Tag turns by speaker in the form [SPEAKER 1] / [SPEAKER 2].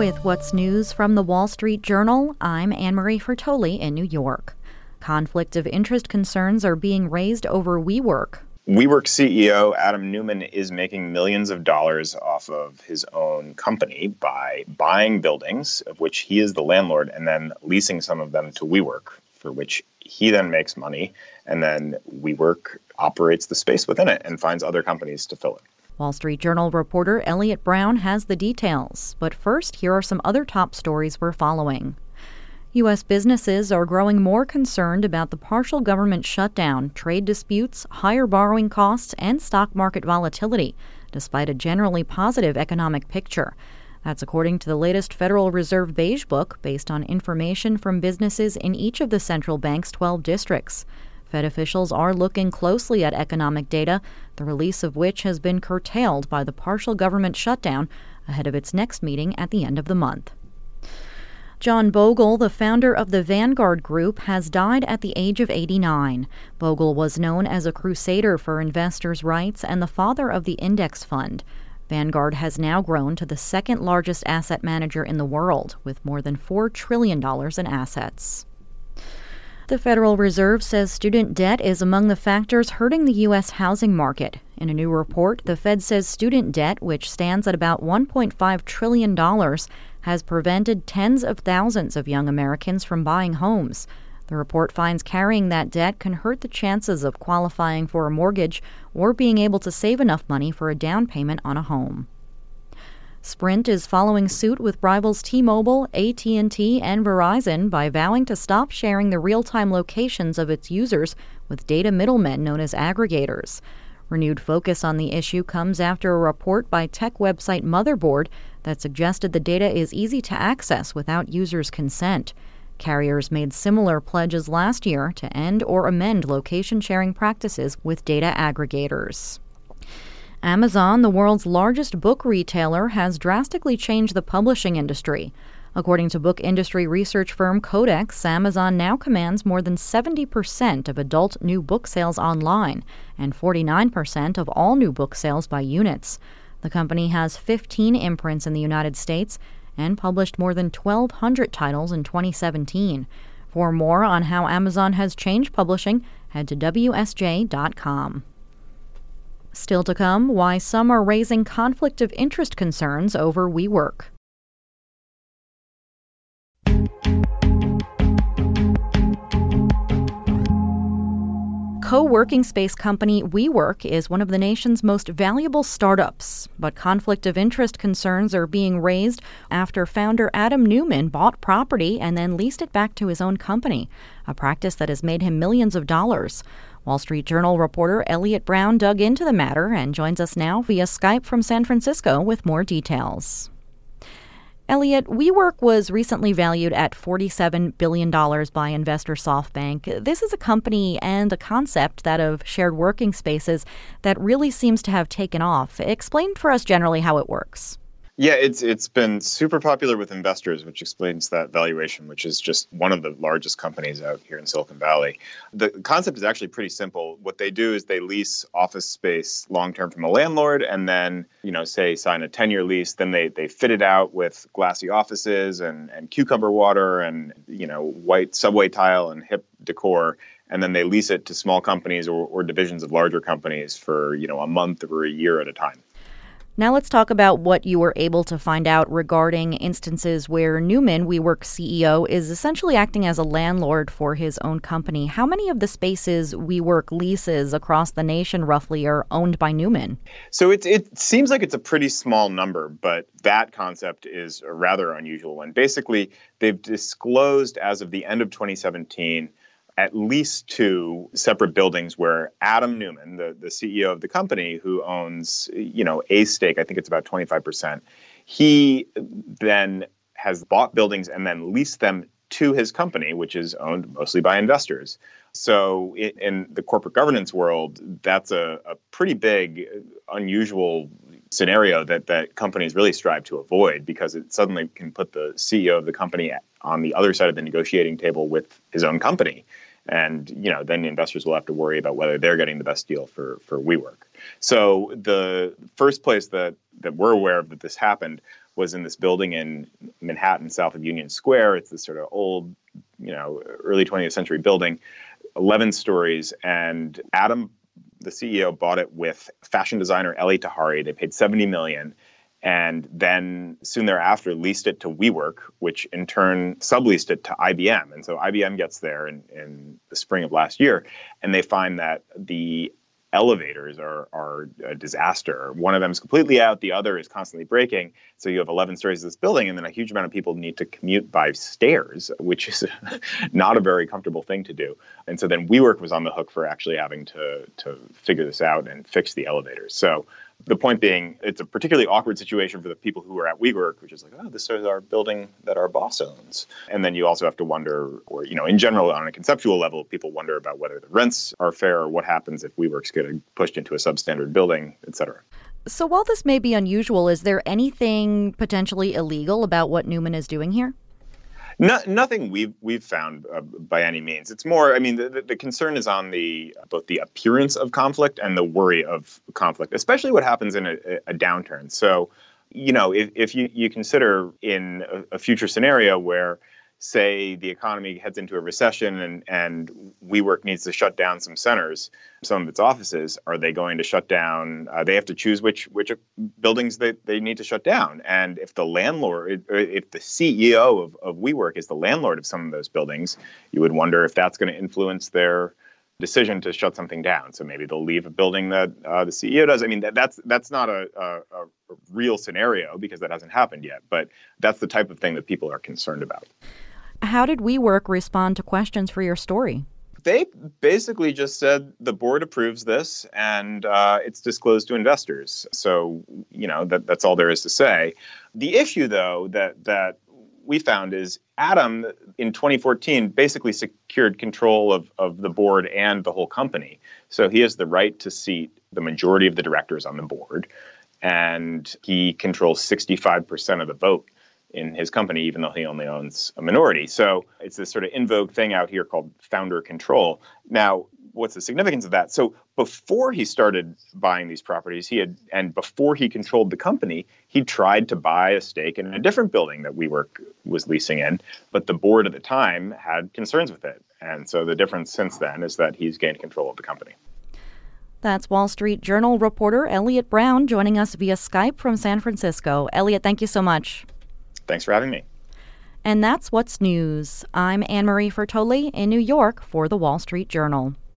[SPEAKER 1] with what's news from the Wall Street Journal. I'm Anne-Marie Fertoli in New York. Conflict of interest concerns are being raised over WeWork.
[SPEAKER 2] WeWork CEO Adam Neumann is making millions of dollars off of his own company by buying buildings, of which he is the landlord, and then leasing some of them to WeWork, for which he then makes money, and then WeWork operates the space within it and finds other companies to fill it.
[SPEAKER 1] Wall Street Journal reporter Elliot Brown has the details. But first, here are some other top stories we're following. U.S. businesses are growing more concerned about the partial government shutdown, trade disputes, higher borrowing costs, and stock market volatility, despite a generally positive economic picture. That's according to the latest Federal Reserve Beige Book, based on information from businesses in each of the central bank's 12 districts. Fed officials are looking closely at economic data, the release of which has been curtailed by the partial government shutdown ahead of its next meeting at the end of the month. John Bogle, the founder of the Vanguard Group, has died at the age of 89. Bogle was known as a crusader for investors' rights and the father of the index fund. Vanguard has now grown to the second largest asset manager in the world, with more than $4 trillion in assets. The Federal Reserve says student debt is among the factors hurting the U.S. housing market. In a new report, the Fed says student debt, which stands at about $1.5 trillion, has prevented tens of thousands of young Americans from buying homes. The report finds carrying that debt can hurt the chances of qualifying for a mortgage or being able to save enough money for a down payment on a home. Sprint is following suit with rivals T-Mobile, AT&T, and Verizon by vowing to stop sharing the real-time locations of its users with data middlemen known as aggregators. Renewed focus on the issue comes after a report by tech website Motherboard that suggested the data is easy to access without users' consent. Carriers made similar pledges last year to end or amend location-sharing practices with data aggregators. Amazon, the world's largest book retailer, has drastically changed the publishing industry. According to book industry research firm Codex, Amazon now commands more than 70% of adult new book sales online and 49% of all new book sales by units. The company has 15 imprints in the United States and published more than 1,200 titles in 2017. For more on how Amazon has changed publishing, head to WSJ.com. Still to come, why some are raising conflict of interest concerns over WeWork. Co-working space company WeWork is one of the nation's most valuable startups, but conflict of interest concerns are being raised after founder Adam Neumann bought property and then leased it back to his own company, a practice that has made him millions of dollars. Wall Street Journal reporter Elliot Brown dug into the matter and joins us now via Skype from San Francisco with more details. Elliot, WeWork was recently valued at $47 billion by investor SoftBank. This is a company and a concept, that of shared working spaces, that really seems to have taken off. Explain for us generally how it works.
[SPEAKER 2] Yeah, it's been super popular with investors, which explains that valuation, which is just one of the largest companies out here in Silicon Valley. The concept is actually pretty simple. What they do is they lease office space long-term from a landlord and then, say sign a 10-year lease. Then they fit it out with glassy offices and cucumber water and, white subway tile and hip decor. And then they lease it to small companies or divisions of larger companies for, a month or a year at a time.
[SPEAKER 1] Now let's talk about what you were able to find out regarding instances where Neumann, WeWork's CEO, is essentially acting as a landlord for his own company. How many of the spaces WeWork leases across the nation roughly are owned by Neumann?
[SPEAKER 2] So it seems like it's a pretty small number, but that concept is a rather unusual one. Basically, they've disclosed as of the end of 2017 at least 2 separate buildings where Adam Neumann, the CEO of the company who owns, a stake, I think it's about 25%, he then has bought buildings and then leased them to his company, which is owned mostly by investors. So in the corporate governance world, that's a pretty big, unusual scenario that companies really strive to avoid, because it suddenly can put the CEO of the company on the other side of the negotiating table with his own company. And, then investors will have to worry about whether they're getting the best deal for WeWork. So the first place that that we're aware of that this happened was in this building in Manhattan, south of Union Square. It's this sort of old, early 20th century building, 11 stories. And Adam, the CEO, bought it with fashion designer Elie Tahari. They paid $70 million. And then soon thereafter leased it to WeWork, which in turn subleased it to IBM. And so IBM gets there in the spring of last year, and they find that the elevators are a disaster. One of them is completely out. The other is constantly breaking. So you have 11 stories of this building, and then a huge amount of people need to commute by stairs, which is not a very comfortable thing to do. And so then WeWork was on the hook for actually having to figure this out and fix the elevators. So the point being, it's a particularly awkward situation for the people who are at WeWork, which is like, oh, this is our building that our boss owns. And then you also have to wonder, or, in general, on a conceptual level, people wonder about whether the rents are fair or what happens if WeWork's getting pushed into a substandard building, et cetera.
[SPEAKER 1] So while this may be unusual, is there anything potentially illegal about what Newman is doing here?
[SPEAKER 2] Nothing we've found by any means. It's more, the concern is on both the appearance of conflict and the worry of conflict, especially what happens in a downturn. So, if you consider in a future scenario where, say, the economy heads into a recession and WeWork needs to shut down some centers, some of its offices, are they going to shut down? They have to choose which buildings they need to shut down. And if the landlord, if the CEO of WeWork is the landlord of some of those buildings, you would wonder if that's going to influence their decision to shut something down. So maybe they'll leave a building that the CEO does. That's not a real scenario because that hasn't happened yet. But that's the type of thing that people are concerned about.
[SPEAKER 1] How did WeWork respond to questions for your story?
[SPEAKER 2] They basically just said the board approves this and it's disclosed to investors. So, that's all there is to say. The issue, though, that we found is Adam in 2014 basically secured control of the board and the whole company. So he has the right to seat the majority of the directors on the board, and he controls 65% of the vote in his company, even though he only owns a minority. So it's this sort of in vogue thing out here called founder control. Now, what's the significance of that? So before he started buying these properties, and before he controlled the company, he tried to buy a stake in a different building that WeWork was leasing in, but the board at the time had concerns with it. And so the difference since then is that he's gained control of the company.
[SPEAKER 1] That's Wall Street Journal reporter Elliot Brown joining us via Skype from San Francisco. Elliot, thank you so much.
[SPEAKER 2] Thanks for having me.
[SPEAKER 1] And that's what's news. I'm Anne-Marie Fertoli in New York for the Wall Street Journal.